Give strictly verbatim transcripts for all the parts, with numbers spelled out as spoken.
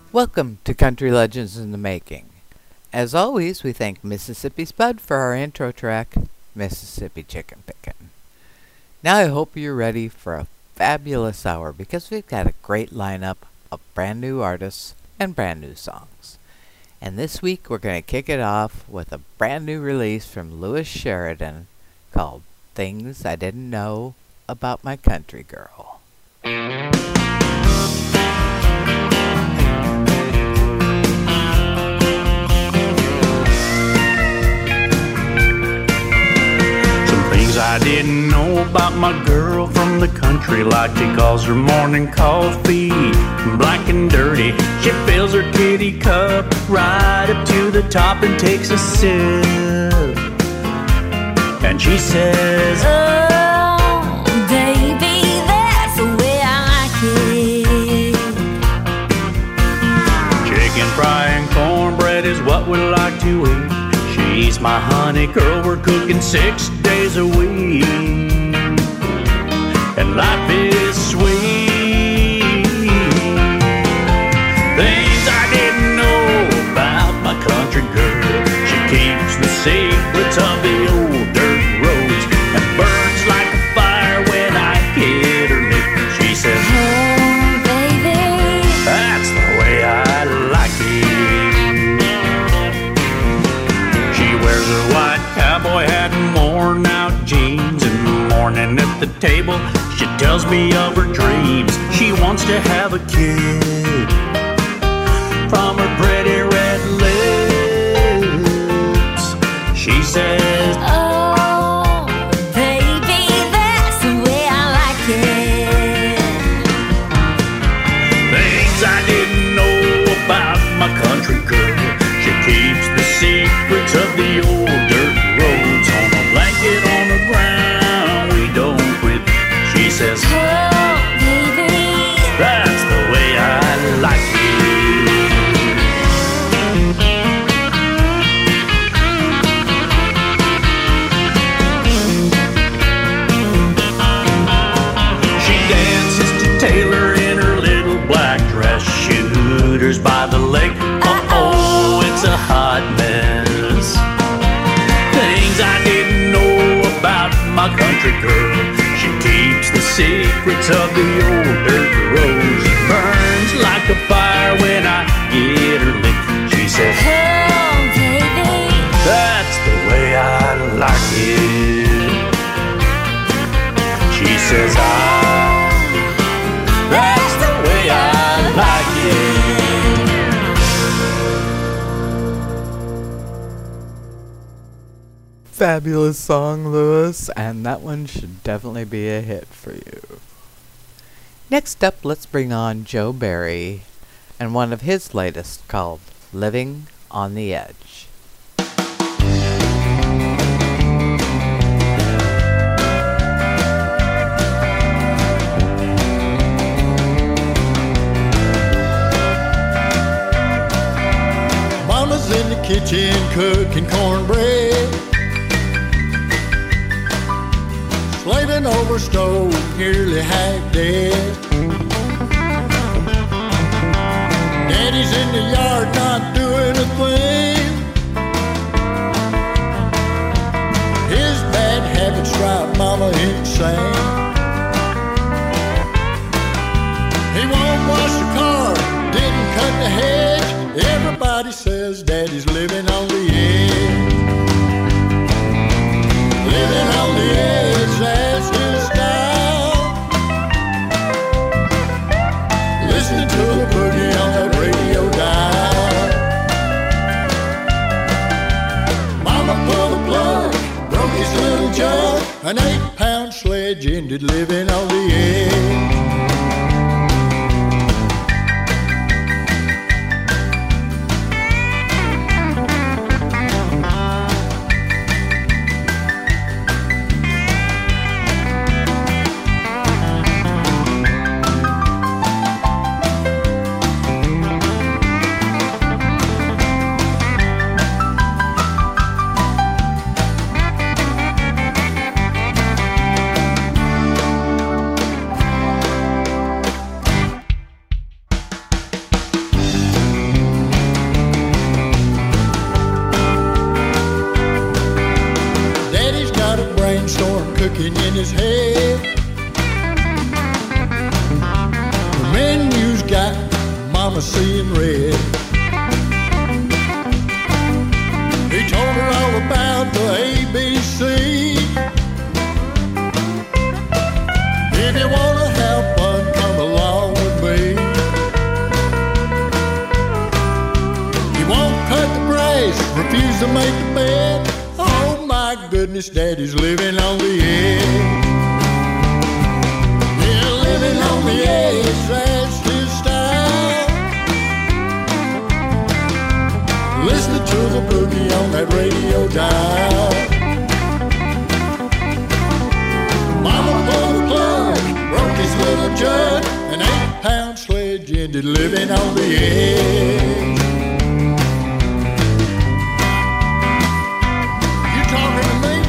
Welcome to Country Legends in the Making. As always, we thank Mississippi Spud for our intro track, Mississippi Chicken Pickin'. Now I hope you're ready for a fabulous hour because we've got a great lineup of brand new artists and brand new songs. And this week we're going to kick it off with a brand new release from Lewis Sheridan called Things I Didn't Know About My Country Girl. Things I didn't know about my girl from the country, like she calls her morning coffee black and dirty. She fills her kitty cup right up to the top and takes a sip, and she says, "Oh, baby, that's the way I like it." Chicken fry and cornbread is what we like to eat. She's my honey girl, we're cooking six days a week, and life is sweet. Things I didn't know about my country girl. She keeps the secrets of the old dirt roads and burns like a fire when I hit her lip. She says, "Oh, baby, that's the way I like it." Wears her white cowboy hat and worn out jeans. In the morning at the table, she tells me of her dreams. She wants to have a kid from her pretty red lips. She says, oh, baby, that's the way I like it." things I didn't know about my country girl. She keeps the secrets of the old dirt roads on a blanket on the ground. We don't quit. She says, "Oh, baby, that's the way I like it." She dances to Taylor in her little black dress, shooters by the lake. Uh-oh, it's a hot mess. Things I didn't know about my country girl. She keeps the secrets of the old dirt roads. She burns like a fire when I get her licked. She says, oh, baby, that's the way I like it. She says, ah, that's the way I like it. Fabulous song, Lewis, and that one should definitely be a hit for you. Next up, let's bring on Joe Barry and one of his latest called Living on the Edge. Mama's in the kitchen cooking cornbread, slaving over stove, nearly half dead. Daddy's in the yard not doing a thing. His bad habits drive Mama insane. He won't wash the car, didn't cut the hedge. Everybody says Daddy's living on the edge. Living on the edge, that's his style. Listening to the boogie on that radio dial. Mama pulled the plug, broke his little jug. An eight-pound sledge ended living on the edge. mama seeing red. He told her all about the A B C. If you wanna have fun, come along with me. He won't cut the grass, refuse to make the bed. Oh my goodness, Daddy's living on the edge. Yeah, living on the edge, that's his style. Listening to the boogie on that radio dial. Mama pulled the plug, broke his little jug, an eight-pound sledge ended living on the edge. You talking to me?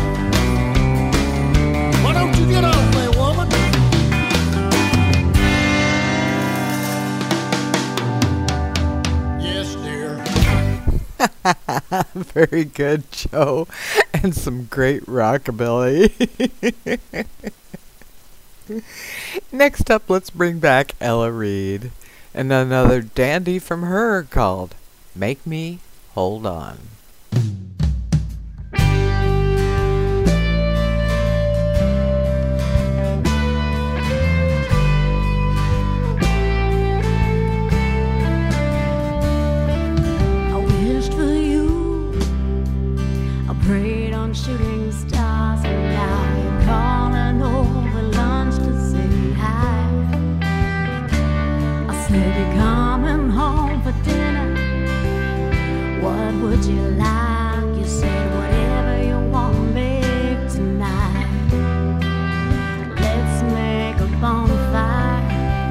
Why don't you get off me, woman? Yes, dear. Very good, Joe. And some great rockabilly. Next up, let's bring back Ella Reed and another dandy from her called Make Me Hold On. I wished for you, I prayed on shooting stars, and now you're calling over lunch to say hi. I said you're coming home for dinner. What would you like? You said whatever you want, babe, tonight. Let's make a bonfire,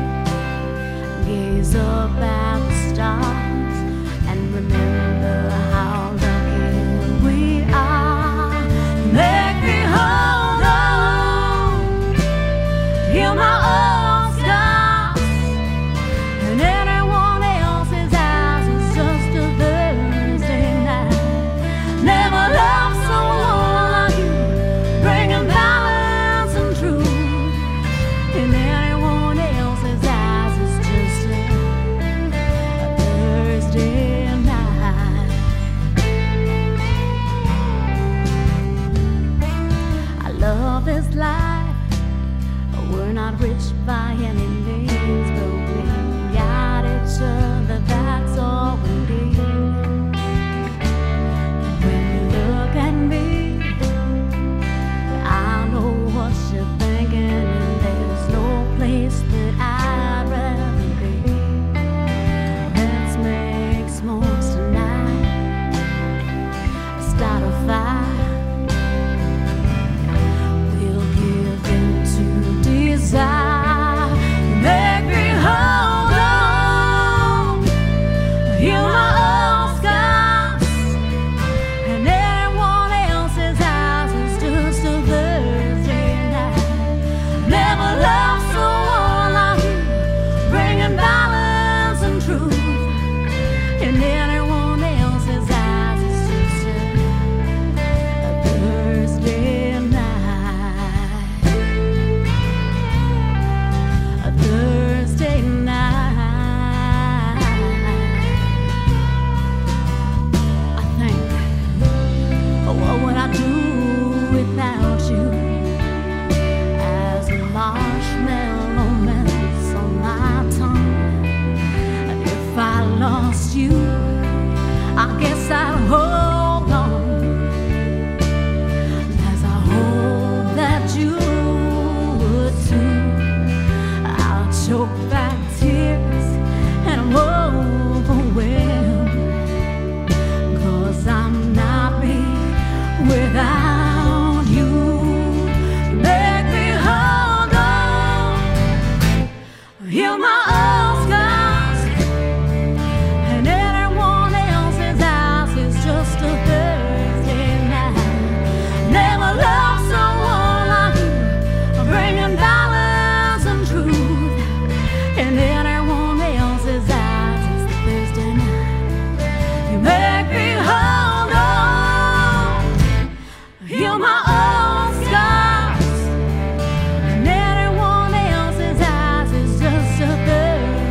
gaze up at the stars, and remember how lucky we are. Make me hold on, heal my old scars, and anyone else's eyes is just a Thursday night. Never loved someone like you, bringing balance and truth, and anyone else's eyes is just a, a Thursday night. I love this life. We're not rich by any means, but we got each other, that's all we need. When you look at me, I know what you're thinking, and there's no place that I'd rather be. Let's make s'mores tonight, start a fire. We'll give in to desire. Make me hold on, heal my old scars, and anyone else's eyes is just a Thursday night. Never loved someone like you, bringing balance and truth, and anyone else's eyes is just a, a Thursday night. A Thursday night. I think, oh, what would I do without you? As a marshmallow melts on my tongue, and if I lost you, I guess I'd hold on. As I hope that you would too. I'll choke back tears and I'm overwhelmed, 'cause I'm not me without you. Make me hold on, heal my old scars, and anyone else's eyes is just a Thursday night. Never loved someone like you, bringing balance and truth, and anyone else's eyes is the Thursday night. You make me hold on, heal my old scars, and anyone else's eyes is just a Thursday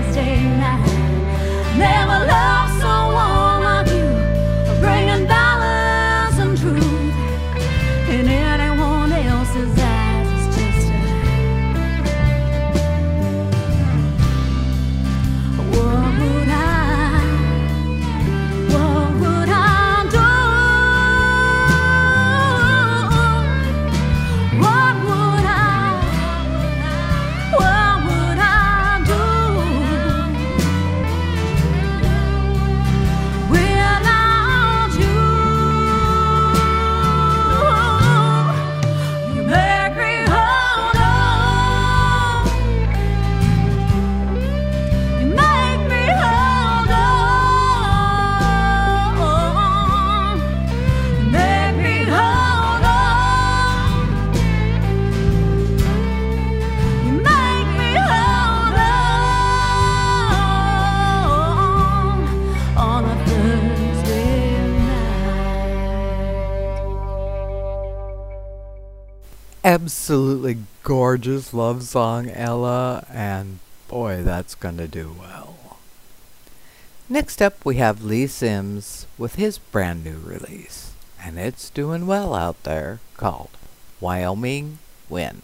absolutely gorgeous love song, Ella, and boy, that's gonna do well. Next up, we have Lee Sims with his brand new release, and it's doing well out there, called Wyoming Wind.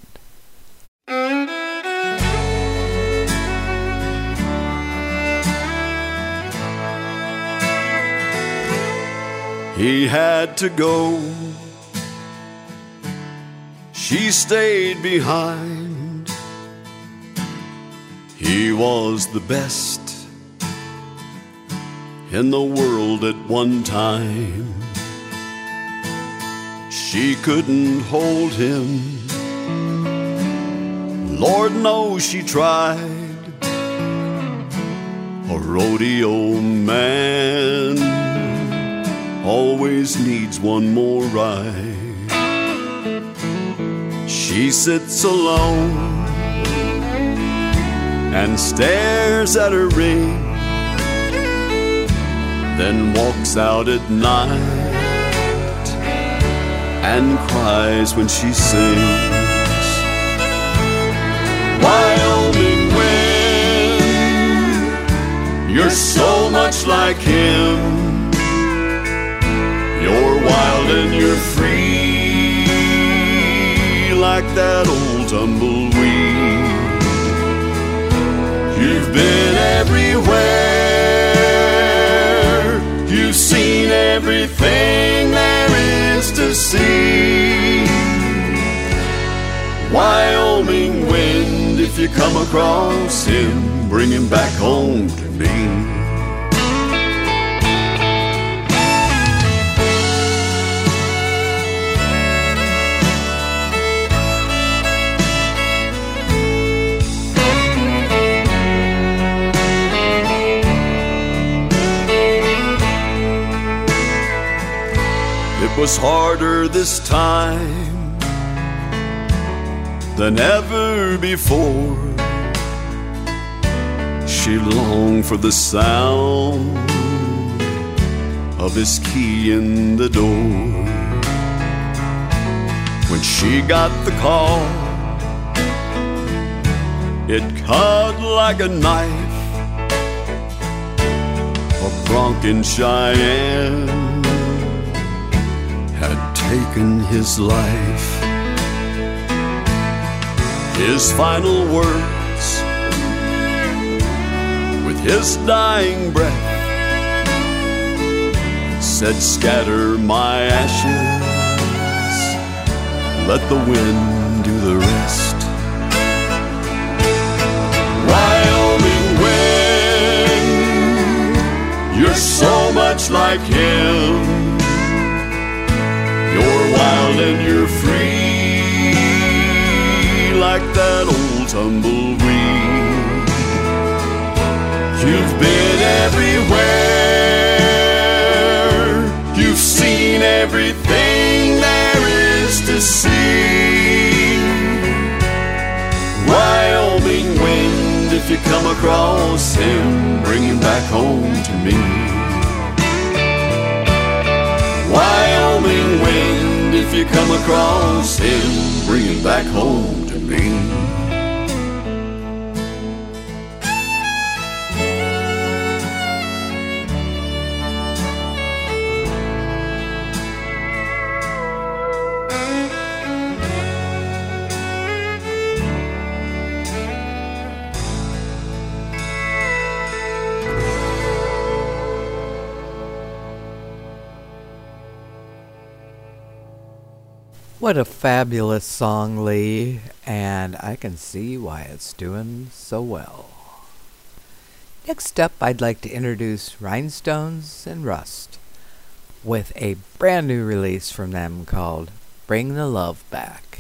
He had to go, she stayed behind. He was the best in the world at one time. She couldn't hold him, Lord knows she tried. A rodeo man always needs one more ride. She sits alone and stares at her ring, then walks out at night and cries when she sings. Wyoming wind, you're so much like him. You're wild and you're free, like that old tumbleweed. You've been everywhere, you've seen everything there is to see. Wyoming wind, if you come across him, bring him back home to me. It was harder this time than ever before. She longed for the sound of his key in the door. When she got the call, it cut like a knife. A Bronco Cheyenne had taken his life. His final words, with his dying breath, said, scatter my ashes, let the wind do the rest. Wyoming wind, you're so much like him. You're wild and you're free, like that old tumbleweed. You've been everywhere, you've seen everything there is to see. Wyoming wind, if you come across him, bring him back home to me. Wyoming wind, if you come across him, bring him back home to me. What a fabulous song, Lee, and I can see why it's doing so well. Next up, I'd like to introduce Rhinestones and Rust with a brand new release from them called Bring the Love Back.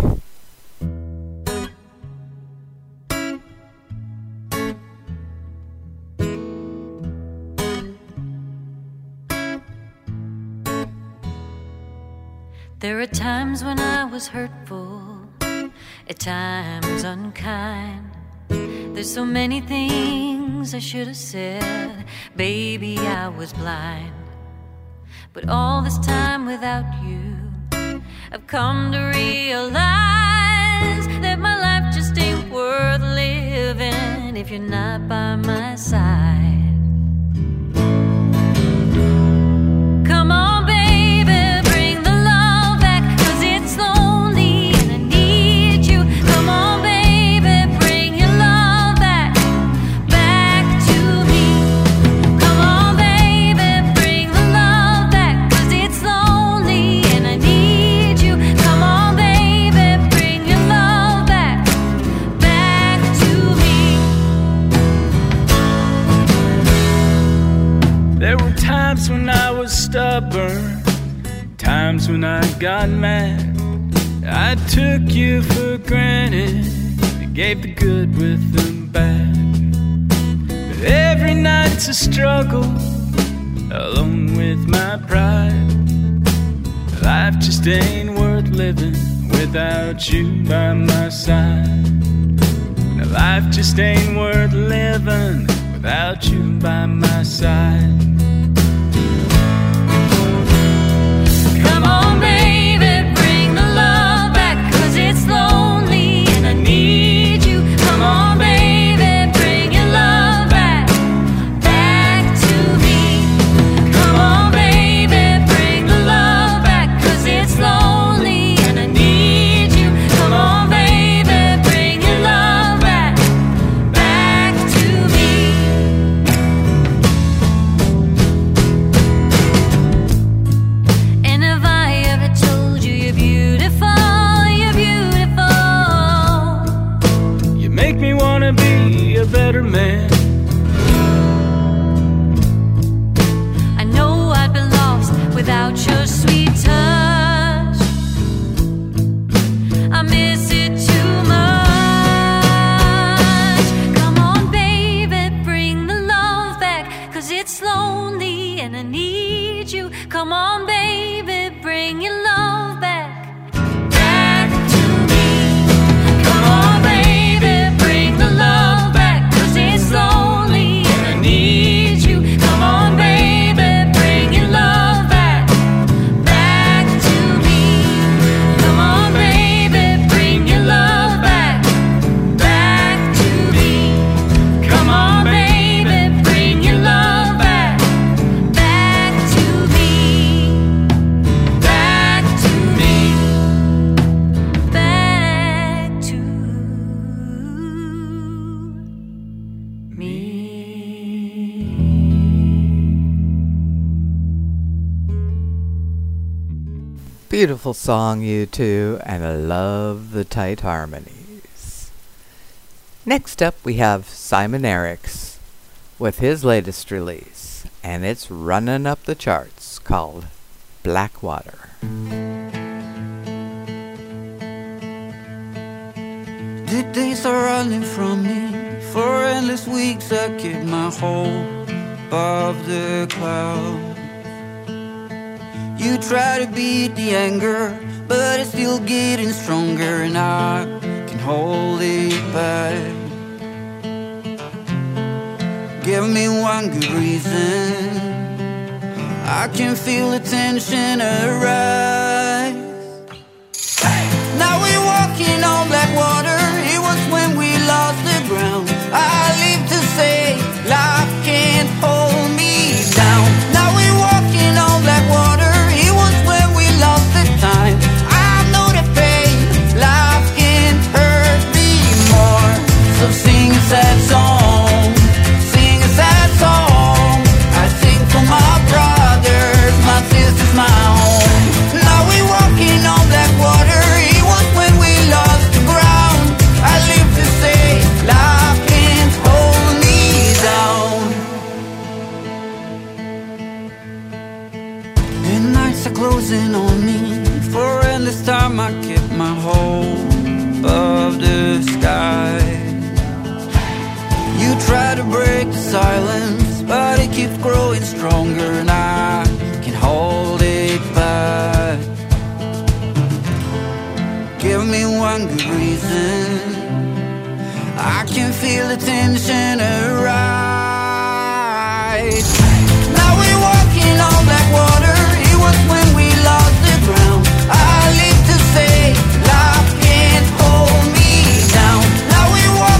There are times when I was hurtful, at times unkind. There's so many things I should have said, baby, I was blind. But all this time without you, I've come to realize worth living if you're not by my side. Come on, baby, bring the love back, 'cause it's lonely and I need you. Come on, baby, bring your love back, back to me. Come on, baby, bring the love back, 'cause it's lonely and I need you. Come on, baby, bring your love back, back to me. There were times when I was stubborn, times when I got mad. I took you for granted, I gave the good with the bad. But every night's a struggle, alone with my pride. Life just ain't worth living without you by my side. Now life just ain't worth living without you by my side. Come on, baby, bring the love back, 'cause it's lonely and I need you. Come on, baby, bring your love back, back to me. Come on, baby, bring the love back, 'cause it's lonely and I need you. Come on, baby, bring your love back, back to me. And have I ever told you you're beautiful, you're beautiful? You make me wanna be a better man. I know I'd be lost without your sweet touch. I miss it too much. Come on, baby, bring the love back, 'cause it's lonely and I need you. Come on, baby, bring your love back, back to me. Come on, baby, bring the love back, 'cause it's lonely and I need you. Come on, baby, bring your love back, back to me. Come on, baby, bring your love back, back to me. Come on, baby, bring your love back, back to me, back to me, back to me. Beautiful song, you two, and I love the tight harmonies. Next up, we have Simon Eriks with his latest release, and it's running up the charts, called Blackwater. The days are running from me. For endless weeks I keep my hold above the clouds. You try to beat the anger, but it's still getting stronger, and I can hold it back. Give me one good reason, I can feel the tension arise. Now we're walking on black water. It was when we lost the ground. I live to say life can't hold me down. Now we're walking on black water. It was when we lost the time. I know the pain. Life can't hurt me more. So sing a sad song. Sing a sad song. I sing for my brothers, my sisters, my home. Now we're walking on black water. It was when we lost the ground. I live to say life can't hold me down. The nights are closing on me. For endless time I kept my hold above the sky. You try to break the silence, but it keeps growing stronger, and I can hold it back. Give me one good reason, I can feel the tension arise. Now we're walking on black water. It was when we lost the ground. I live to say life can't hold me down. Now we're walking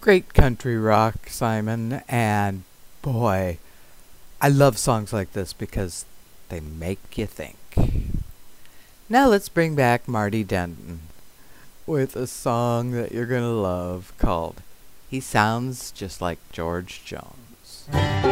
Great country rock, Simon, and boy, I love songs like this because they make you think. Now let's bring back Marty Denton with a song that you're gonna love called He Sounds Just Like George Jones.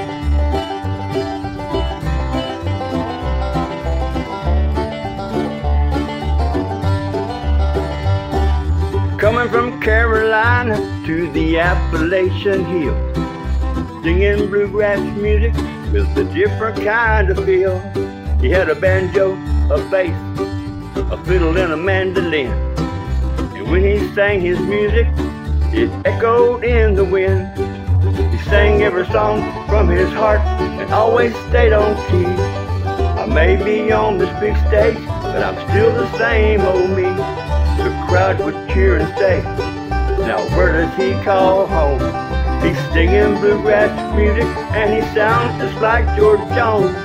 Coming from Carolina to the Appalachian Hills, singing bluegrass music with a different kind of feel. He had a banjo, a bass, a fiddle and a mandolin, and when he sang his music, it echoed in the wind. He sang every song from his heart and always stayed on key. I may be on this big stage, but I'm still the same old me. The crowd would cheer and say, now where does he call home? He's singing bluegrass music and he sounds just like George Jones.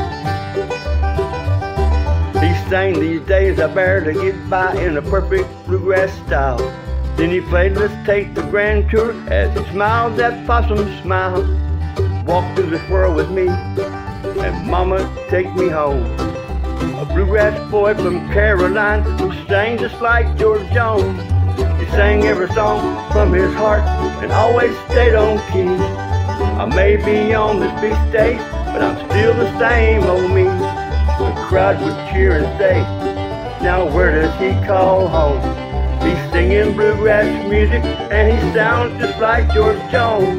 He sang these days I barely get by in a perfect bluegrass style. Then he played Let's Take the Grand Tour as he smiled that possum smile. Walk through this world with me and mama take me home. A bluegrass boy from Carolina who sang just like George Jones. He sang every song from his heart and always stayed on key. I may be on this big stage, but I'm still the same old me. The crowd would cheer and say, now where does he call home? He's singing bluegrass music and he sounds just like George Jones.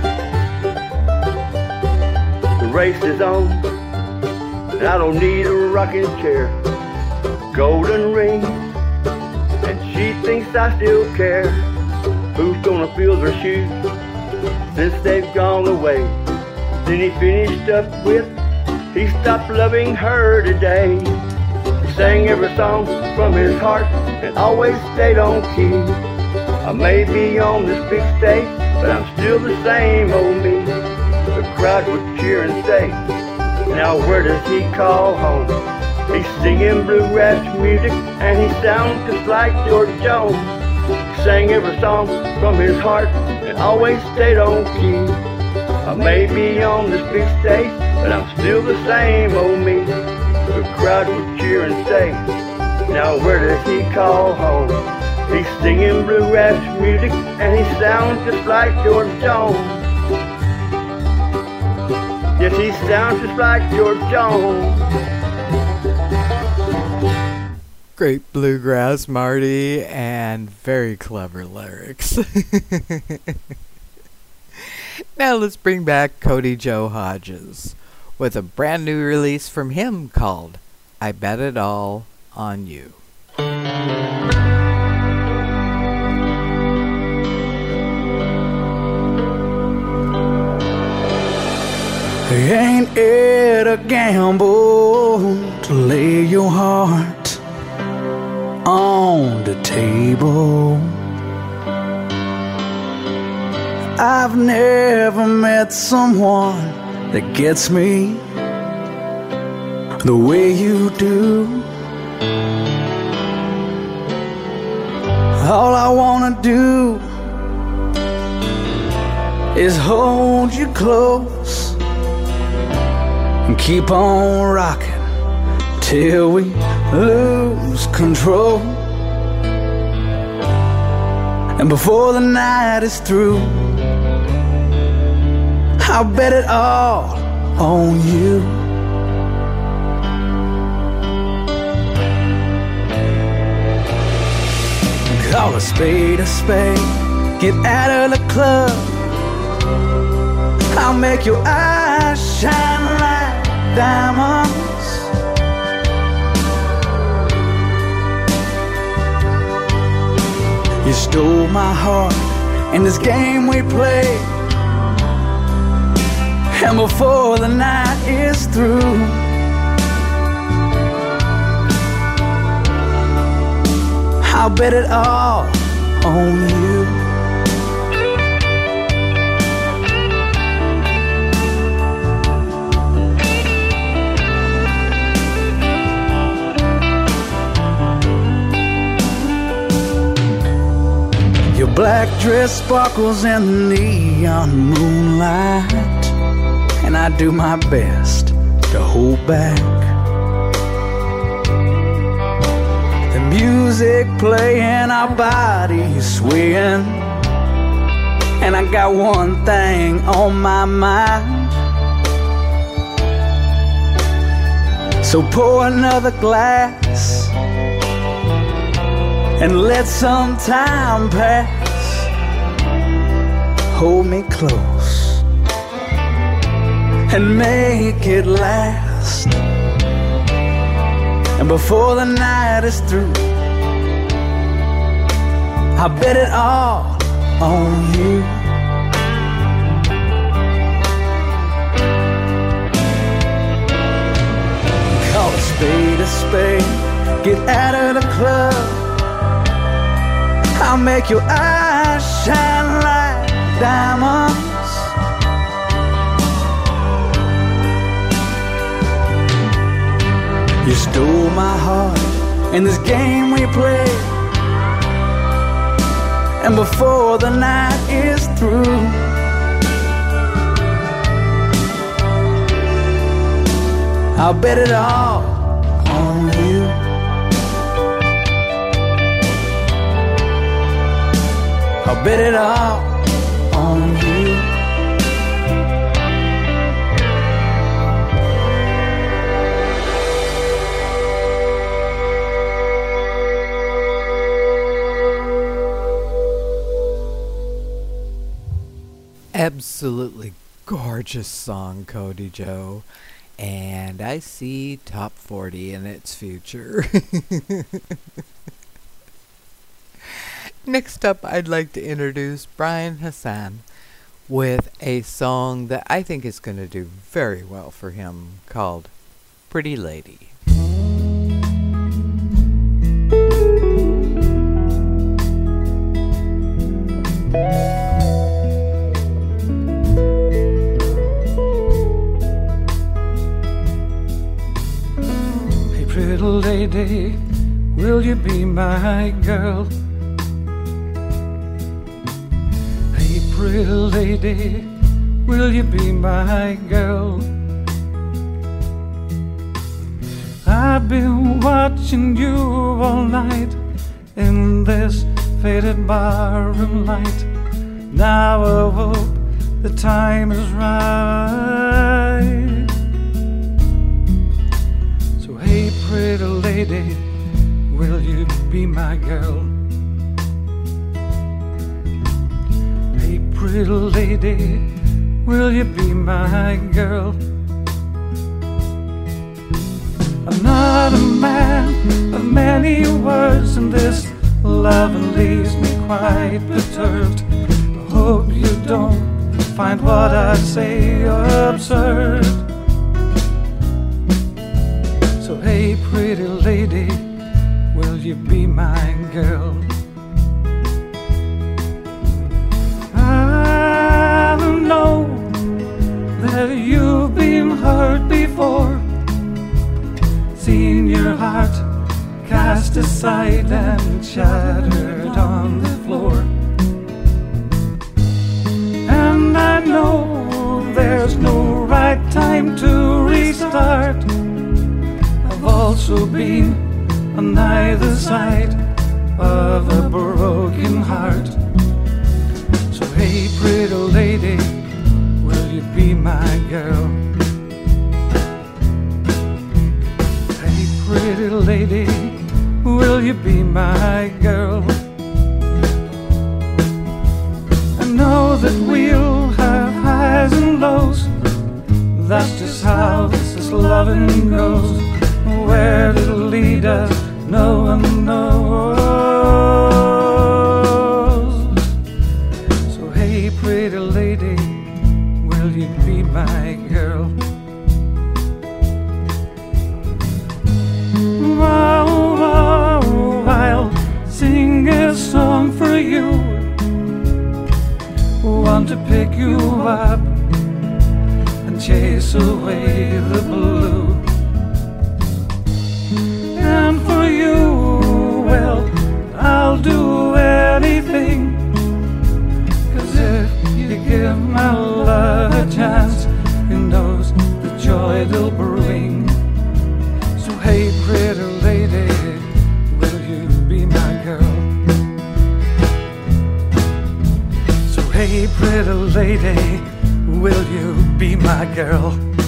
The race is on, and I don't need a rocking chair, golden ring, and she thinks I still care. Who's gonna fill their shoes since they've gone away? Then he finished up with, he stopped loving her today. He sang every song from his heart and always stayed on key. I may be on this big stage, but I'm still the same old me. The crowd would cheer and say, now where does he call home? He's singing bluegrass music and he sounds just like George Jones. He sang every song from his heart and always stayed on key. I may be on this big stage, but I'm still the same old me. The crowd would cheer and say, now where does he call home? He's singing bluegrass music and he sounds just like George Jones. Yes, he sounds just like George Jones. Great bluegrass, Marty, and very clever lyrics. Now let's bring back Cody Joe Hodges with a brand new release from him called I Bet It All on You. Ain't it a gamble to lay your heart on the table? I've never met someone that gets me the way you do. All I wanna do is hold you close and keep on rocking till we lose control. And before the night is through, I'll bet it all on you. Call a spade a spade, get out of the club. I'll make your eyes shine like diamonds. You stole my heart in this game we play, and before the night is through, I'll bet it all on you. Your black dress sparkles in the neon moonlight, and I do my best to hold back. The music playing, our bodies swaying, and I got one thing on my mind. So pour another glass and let some time pass. Hold me close and make it last. And before the night is through, I bet it all on you. Call a spade a spade, get out of the club. I'll make your eyes shine like diamonds. You stole my heart in this game we play, and before the night is through, I'll bet it all on you. I'll bet it all on you. Absolutely gorgeous song, Cody Joe. And I see top forty in its future. Next up, I'd like to introduce Brian Hassan with a song that I think is going to do very well for him, called Pretty Lady. Hey pretty lady, will you be my girl? Pretty lady, will you be my girl? I've been watching you all night in this faded barroom light. Now I hope the time is right. So hey pretty lady, will you be my girl? Pretty lady, will you be my girl? I'm not a man of many words, and this love leaves me quite perturbed. I hope you don't find what I say absurd. So hey pretty lady, will you be my girl? I know that you've been hurt before, seen your heart cast aside and shattered on the floor. And I know there's no right time to restart. I've also been on either side of a broken heart. So hey pretty lady, will you be my girl? Hey pretty lady, will you be my girl? I know that we'll have highs and lows, that's just how this loving goes. Where it'll lead us, no one knows. So hey pretty lady, will you be my girl? Wow, wow, I'll sing a song for you, want to pick you up and chase away the blue. And for you, well, I'll do anything my love a chance, who knows the joy it'll bring. So hey, pretty lady, will you be my girl? So hey, pretty lady, will you be my girl?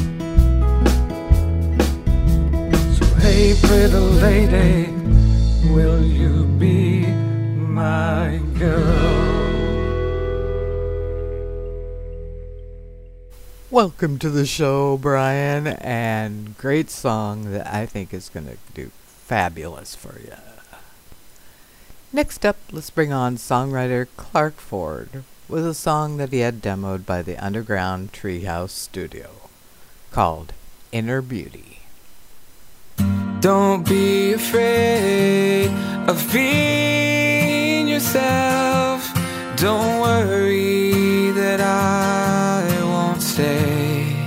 So hey, pretty lady, will you be my girl? Welcome to the show, Brian, and great song that I think is going to do fabulous for you. Next up, let's bring on songwriter Clark Ford with a song that he had demoed by the Underground Treehouse Studio called Inner Beauty. Don't be afraid of being yourself. Don't worry that I won't stay.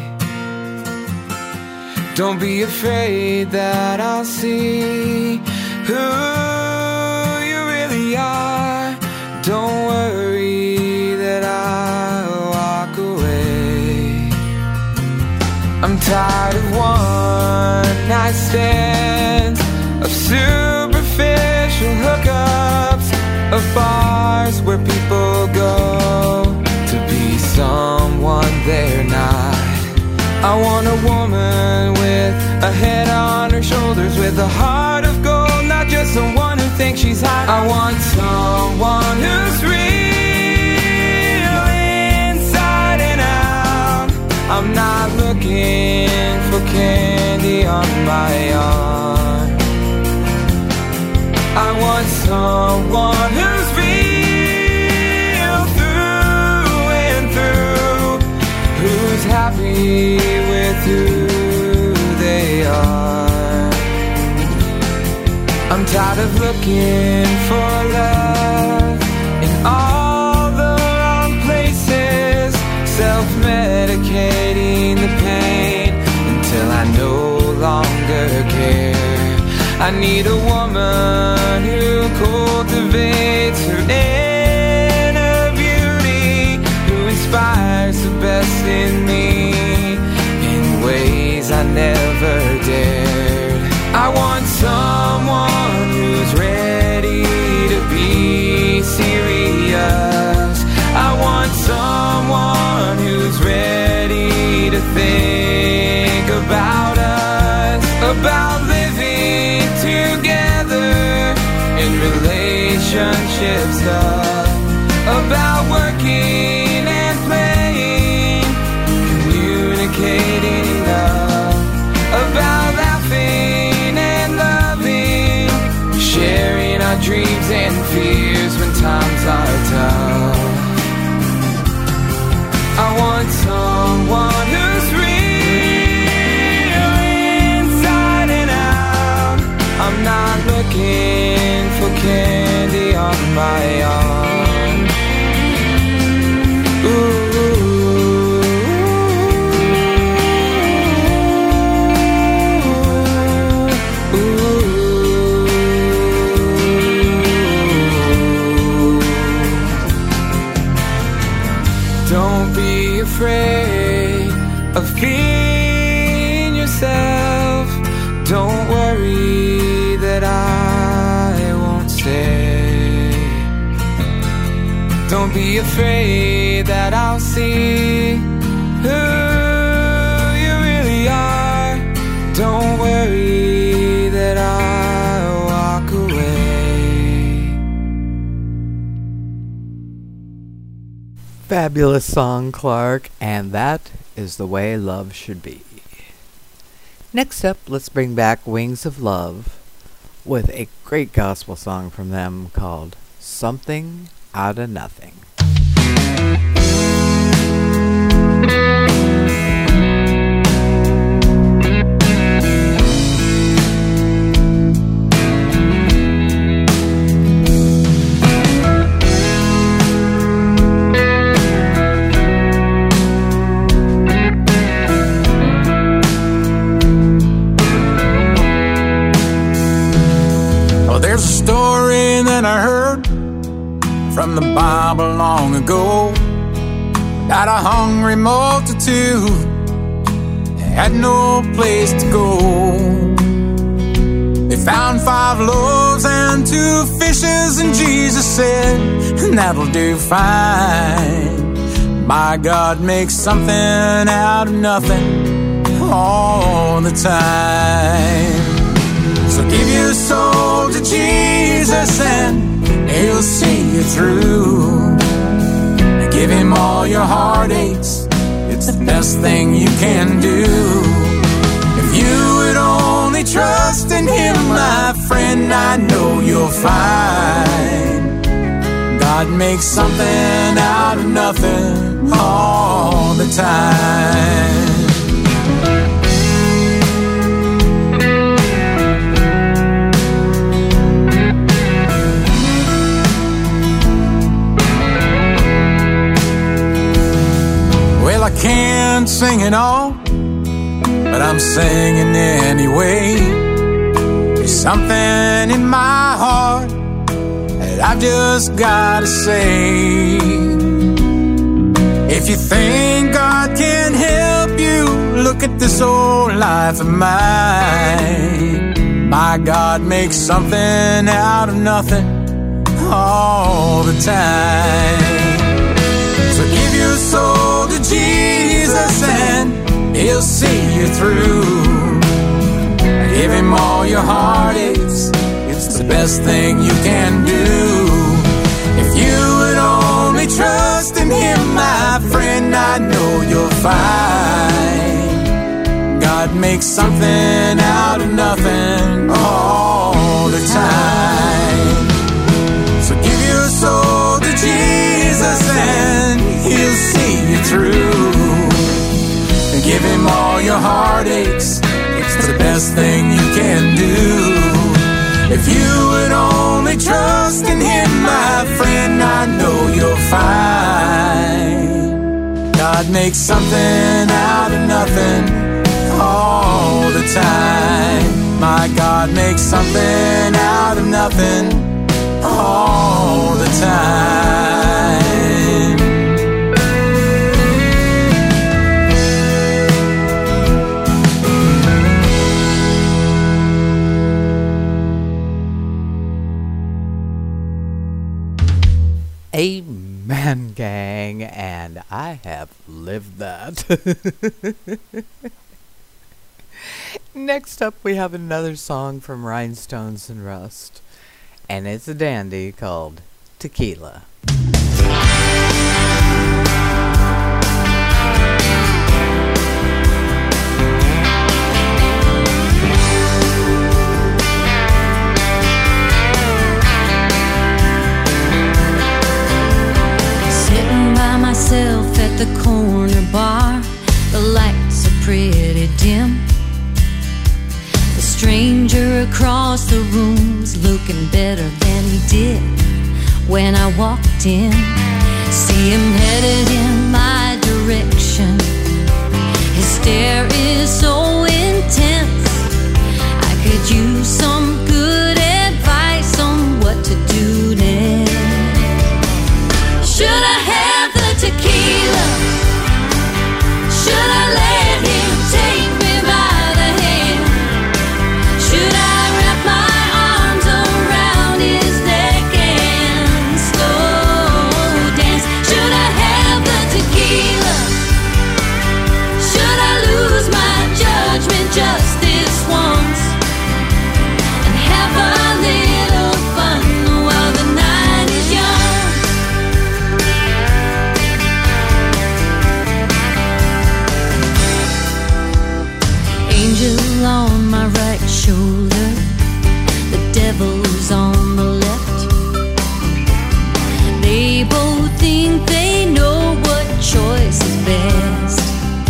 Don't be afraid that I'll see who you really are. Don't worry that I'll walk away. I'm tired of one night stands, of superficial hookups, of bars where people go to be someone they're not. I want a woman with a head on her shoulders, with a heart of gold, not just someone who thinks she's hot. I want someone who's real inside and out. I'm not looking for candy on my arm. I want someone who's real through and through, who's happy with who they are. I'm tired of looking for love in all the wrong places, self-medicating the pain until I no longer care. I need a woman who cultivates her inner beauty, who inspires the best in me in ways I never dared. I want someone who's ready to be serious. I want someone who's ready to think about us, about living together in relationships, love, about working and playing, communicating love, about laughing and loving, sharing our dreams and fears when times are tough. I want someone who's real inside and out. I'm not looking for candy on my arm. Ooh. Don't be afraid of being yourself. Don't worry that I won't stay. Don't be afraid that I'll see who you really are. Don't worry that I'll walk away. Fabulous song, Clark, and that is the way love should be. Next up, let's bring back Wings of Love with a great gospel song from them called Something Out of Nothing. There's a story that I heard from the Bible long ago got a hungry multitude, had no place to go. They found five loaves and two fishes, and Jesus said, that'll do fine. My God makes something out of nothing all the time. So give your soul to Jesus and He'll see you through. Give Him all your heartaches, it's the best thing you can do. If you would only trust in Him, my friend, I know you'll find God makes something out of nothing all the time. Well, I can't sing it all, but I'm singing anyway. There's something in my heart that I've just gotta say. If you think God can help you, look at this old life of mine. My God makes something out of nothing all the time. So give your soul to Jesus and He'll see you through. Give Him all your heartaches, it's the best thing you can do. If you would only trust in Him, my friend, I know you'll find God makes something out of nothing all the time. So give your soul to Jesus and He'll see you through. Give Him all your heartaches, it's the best thing you can do. If you would only trust in Him, my friend, I know you'll find God makes something out of nothing all the time. My God makes something out of nothing all the time. Amen, gang, and I have lived that. Next up, we have another song from Rhinestones and Rust, and it's a dandy called Tequila. Myself at the corner bar, the lights are pretty dim. The stranger across the room's looking better than he did when I walked in. See him headed in my direction. His stare is so intense. I could use some good advice on what to do next. Should I have the tequila? Should I let him take me by the hand? Should I wrap my arms around his neck and slow dance? Should I have the tequila? Should I lose my judgment just this once and have a little fun while the night is young? Angel on my right shoulder, the devil's on the left. They both think they know what choice is best.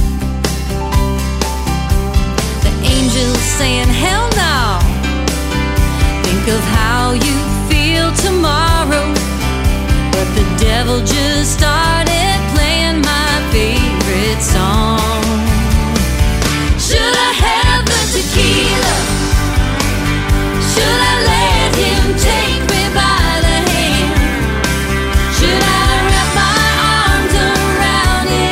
The angel's saying, hell no. Think of how you feel tomorrow. But the devil just started playing my favorite song. Should I have the tequila? Should I let him take me by the hand? Should I wrap my arms around his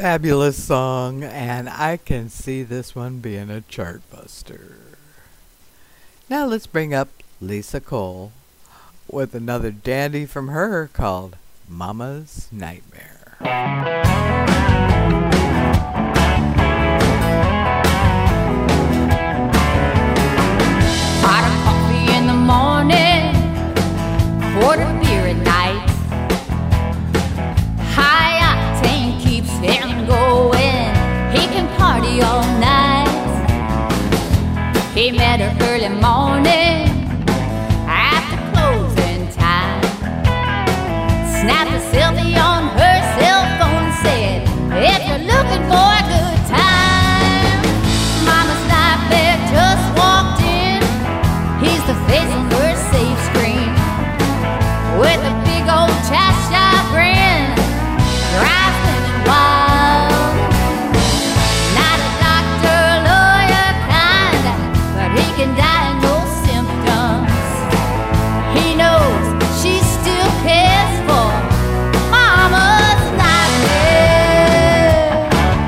fabulous song, and I can see this one being a chart buster. Now let's bring up Lisa Cole with another dandy from her called Mama's Nightmare. Pot of coffee in the morning, quart of beer at night. High octane keeps him going. He can party all night. He met her early morning after closing time. Snapped a selfie on her cell phone and said, if you're looking for a good time, Mama's nightmare just walked in. He's the face on her safe screen with a big old Cheshire grin. Drives women wild. Not a doctor, lawyer kind, but he can diagnose symptoms. He knows she still cares for Mama's nightmare.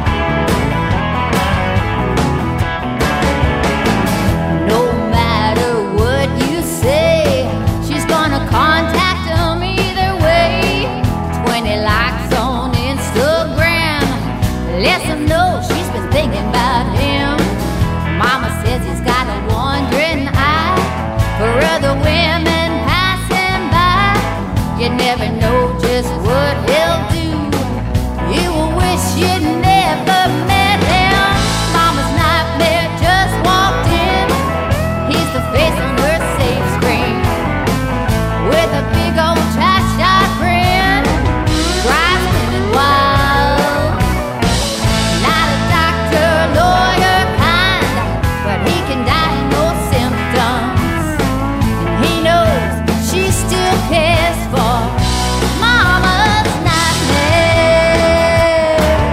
No matter what you say, she's gonna contact him either way. Twenty likes on Instagram lets him know she's been thinking about him. Mama says he's got a wandering eye for other women passing by. You never know just what he'll do. You will wish you'd never met him. Mama's nightmare just walked in. He's the face on her safe screen with a big old Cheshire grin. Drives women wild. Not a doctor, lawyer kind, but he can diagnose symptoms. And he knows she still cares for Mama's nightmare.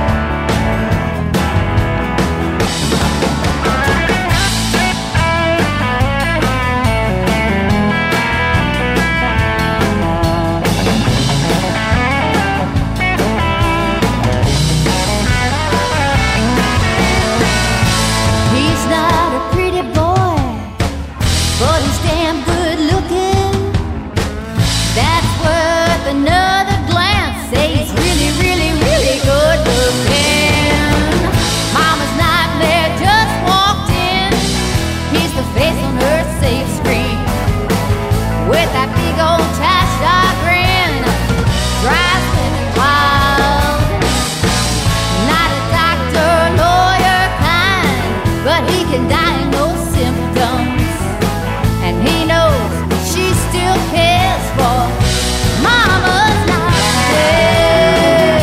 He's not a pretty boy, but he's damn good looking. That's worth another glance. Say he's really, really, really good looking. Mama's nightmare just walked in. He's the face on her safe screen with that big old Cheshire grin. Drives women wild. Not a doctor, lawyer kind, but he can diagnose symptoms. And he knows she still cares for Mama's nightmare.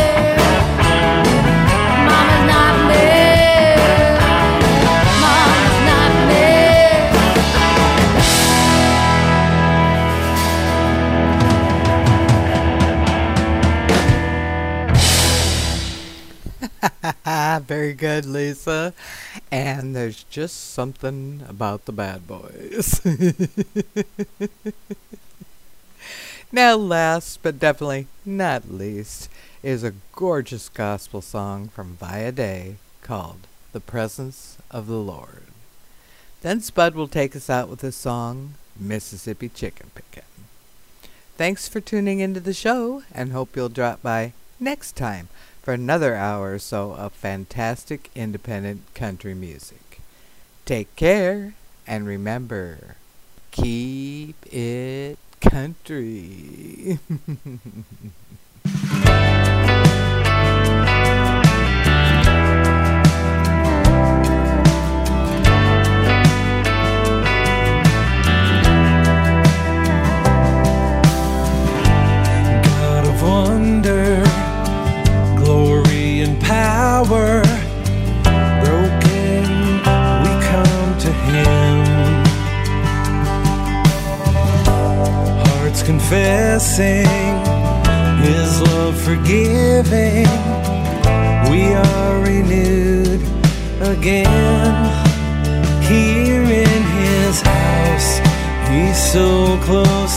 Mama's nightmare. Mama's nightmare. Very good, Lisa. And there's just something about the Bad Boys. Now, last but definitely not least, is a gorgeous gospel song from Via Day called The Presence of the Lord. Then Spud will take us out with his song, Mississippi Chicken Pickin'. Thanks for tuning into the show, and hope you'll drop by next time for another hour or so of fantastic independent country music. Take care, and remember, keep it country. God of wonder, glory and power, broken we come to him, hearts confessing his love forgiving, we are renewed again here in his house. He's so close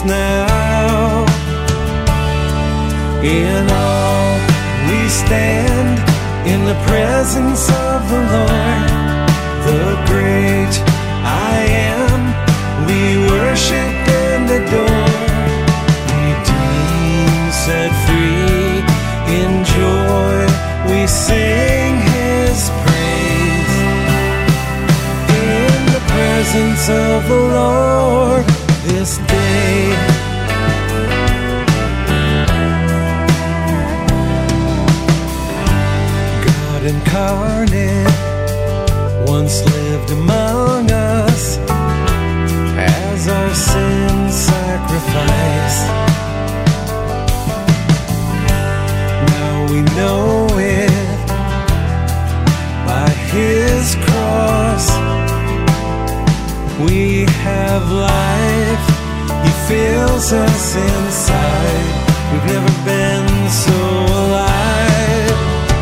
now. In all we stand in the presence of the Lord, the great I am. We worship and adore, redeemed, set free, in joy we sing His praise. In the presence of the Lord this day, God incarnate once lived among us as our sin sacrifice. Now we know it by His cross. We have life, He fills us inside. We've never been so alive.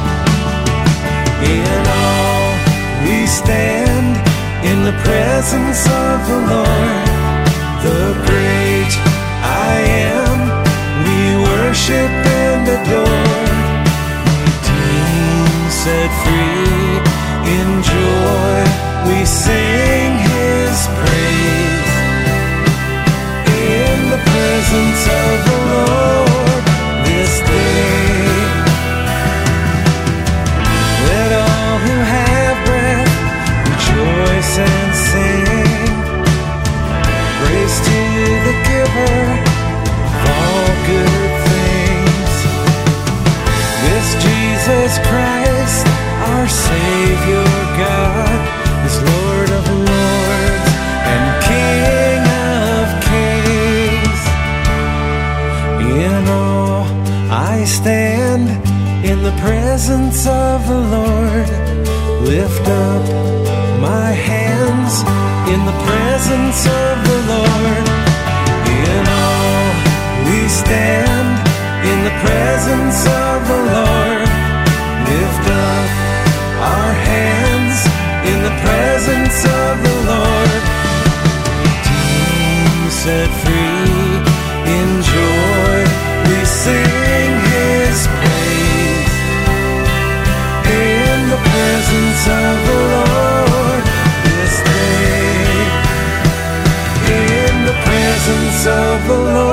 In all we stand in the presence of the Lord, the great I am. We worship and adore, redeemed, set free, in joy we sing His praise. In the presence of the Lord this day, let all who have breath rejoice and sing. Praise to the giver of all good things. This Jesus Christ, our Savior God, is Lord of lords and King of kings. In all I stand in the presence of the Lord, lift up my hands in the presence of the Lord. In all we stand in the presence of the Lord, lift up our hands in the presence of the Lord. Redeemed, set free, in joy we sing His praise. In the presence of the Lord this day, in the presence of the Lord.